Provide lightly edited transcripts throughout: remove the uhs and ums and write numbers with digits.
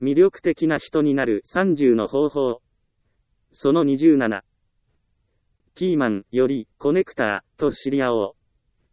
魅力的な人になる30の方法。その27。キーマンよりコネクターと知り合おう。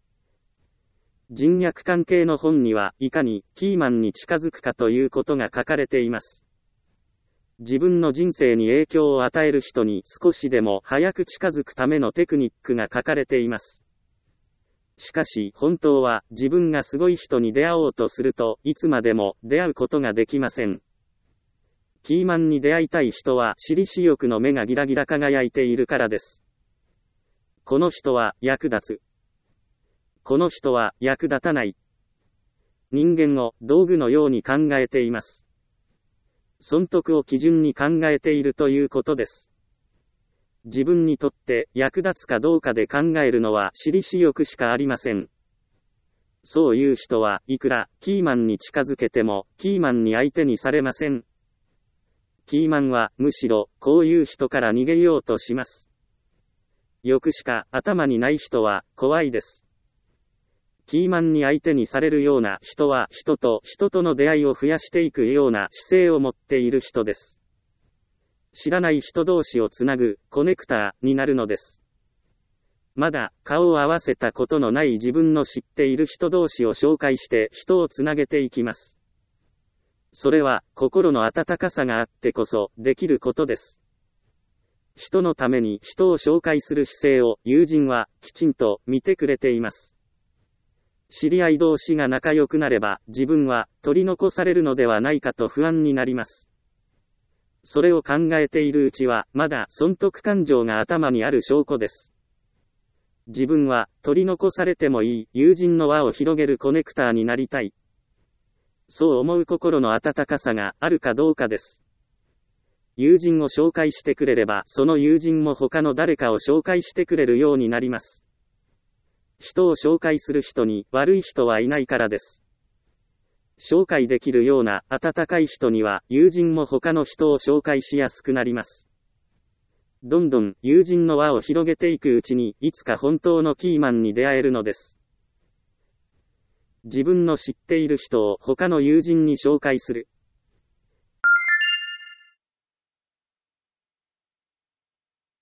人脈関係の本にはいかにキーマンに近づくかということが書かれています。自分の人生に影響を与える人に少しでも早く近づくためのテクニックが書かれています。しかし本当は自分がすごい人に出会おうとするといつまでも出会うことができません。キーマンに出会いたい人は私利私欲の目がギラギラ輝いているからです。この人は役立つ。この人は役立たない。人間を道具のように考えています。損得を基準に考えているということです。自分にとって役立つかどうかで考えるのは私利私欲しかありません。そういう人はいくらキーマンに近づけてもキーマンに相手にされません。キーマンはむしろこういう人から逃げようとします。欲しか頭にない人は怖いです。キーマンに相手にされるような人は人と人との出会いを増やしていくような姿勢を持っている人です。知らない人同士をつなぐコネクターになるのです。まだ顔を合わせたことのない自分の知っている人同士を紹介して人をつなげていきます。それは心の温かさがあってこそできることです。人のために人を紹介する姿勢を友人はきちんと見てくれています。知り合い同士が仲良くなれば自分は取り残されるのではないかと不安になります。それを考えているうちはまだ損得感情が頭にある証拠です。自分は取り残されてもいい友人の輪を広げるコネクターになりたい。そう思う心の温かさがあるかどうかです。友人を紹介してくれればその友人も他の誰かを紹介してくれるようになります。人を紹介する人に悪い人はいないからです。紹介できるような温かい人には友人も他の人を紹介しやすくなります。どんどん友人の輪を広げていくうちにいつか本当のキーマンに出会えるのです。自分の知っている人を他の友人に紹介する。